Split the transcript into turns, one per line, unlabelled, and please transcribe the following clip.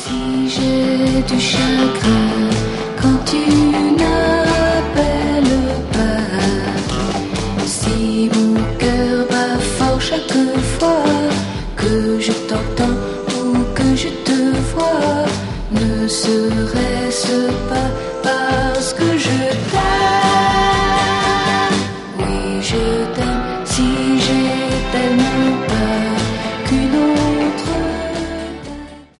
Si j'ai du chagrin quand tu n'appelles pas, si mon cœur bat fort chaque fois que je t'entends ou que je te vois, ne serait-ce pas